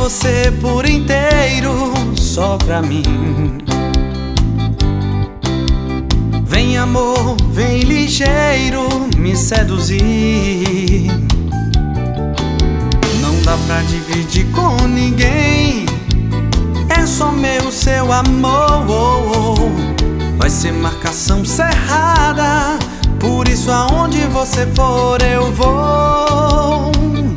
você por inteiro, só pra mim. Vem amor, vem ligeiro me seduzir. Não dá pra dividir com ninguém, é só meu, seu amor. Vai ser marcação cerrada, por isso aonde você for eu vou.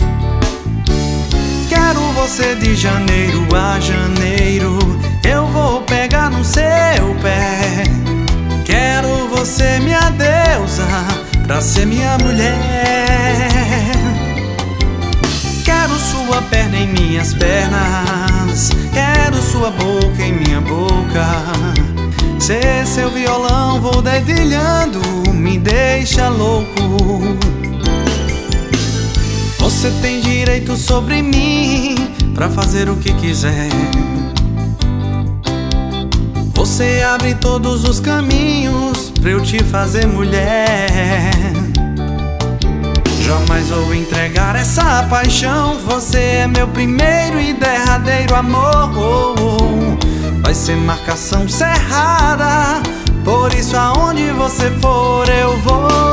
Quero você de janeiro a janeiro, eu vou pegar no seu pé. Quero você, minha deusa, pra ser minha mulher. Quero sua perna em minhas pernas, quero sua boca em minha boca. Ser seu violão, vou dedilhando, me deixa louco. Você tem direito sobre mim pra fazer o que quiser. Você abre todos os caminhos pra eu te fazer mulher. Jamais vou entregar essa paixão, você é meu primeiro e derradeiro amor. Vai ser marcação cerrada, por isso aonde você for eu vou.